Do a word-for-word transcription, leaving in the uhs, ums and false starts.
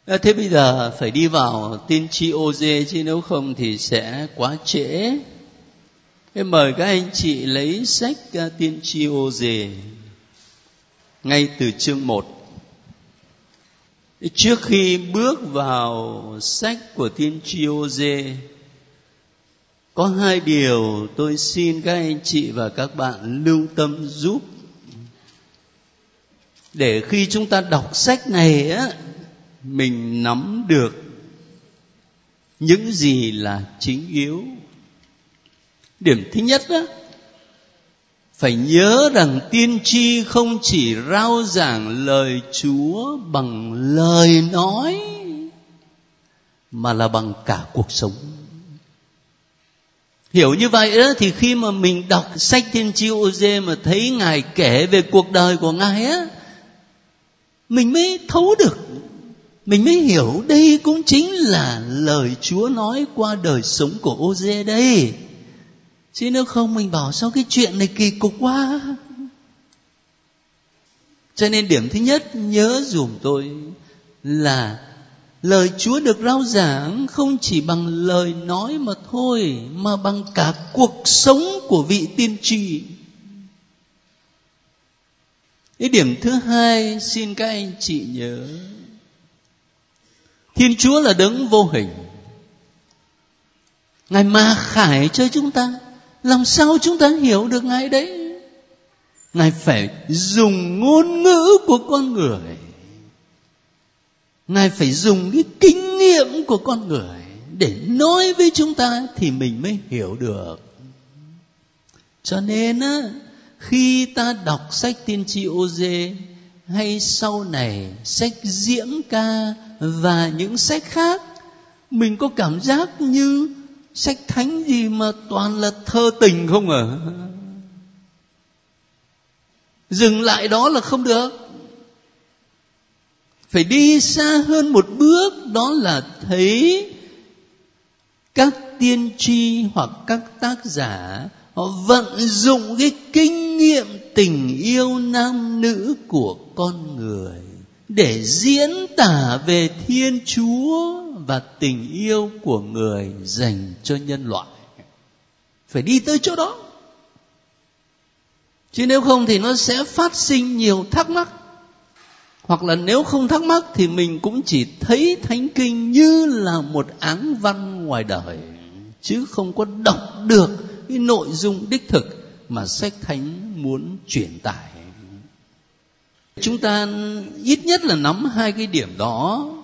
À, thế bây giờ phải đi vào tiên tri Ô-dê, chứ nếu không thì sẽ quá trễ. Thế mời các anh chị lấy sách uh, tiên tri Ô-dê ngay từ chương một. Trước khi bước vào sách của tiên tri Ô-dê, có hai điều tôi xin các anh chị và các bạn lưu tâm giúp, để khi chúng ta đọc sách này á, mình nắm được những gì là chính yếu. Điểm thứ nhất á, phải nhớ rằng tiên tri không chỉ rao giảng lời Chúa bằng lời nói, mà là bằng cả cuộc sống. Hiểu như vậy đó, thì khi mà mình đọc sách tiên tri Ô-dê mà thấy Ngài kể về cuộc đời của Ngài á, mình mới thấu được, mình mới hiểu đây cũng chính là lời Chúa nói qua đời sống của Ô-dê đây. Chứ nếu không mình bảo sao cái chuyện này kỳ cục quá. Cho nên điểm thứ nhất nhớ dùm tôi là lời Chúa được rao giảng không chỉ bằng lời nói mà thôi, mà bằng cả cuộc sống của vị tiên tri. Cái điểm thứ hai xin các anh chị nhớ, Thiên Chúa là đấng vô hình. Ngài ma khải cho chúng ta, làm sao chúng ta hiểu được Ngài đấy? Ngài phải dùng ngôn ngữ của con người, Ngài phải dùng cái kinh nghiệm của con người để nói với chúng ta thì mình mới hiểu được. Cho nên á, khi ta đọc sách tiên tri Ô-dê hay sau này sách Diễm Ca và những sách khác, mình có cảm giác như sách thánh gì mà toàn là thơ tình không à? Dừng lại đó là không được. Phải đi xa hơn một bước, đó là thấy các tiên tri hoặc các tác giả họ vận dụng cái kinh nghiệm tình yêu nam nữ của con người để diễn tả về Thiên Chúa và tình yêu của người dành cho nhân loại. Phải đi tới chỗ đó. Chứ nếu không thì nó sẽ phát sinh nhiều thắc mắc. Hoặc là nếu không thắc mắc thì mình cũng chỉ thấy Thánh Kinh như là một áng văn ngoài đời, chứ không có đọc được cái nội dung đích thực mà sách thánh muốn truyền tải. Chúng ta ít nhất là nắm hai cái điểm đó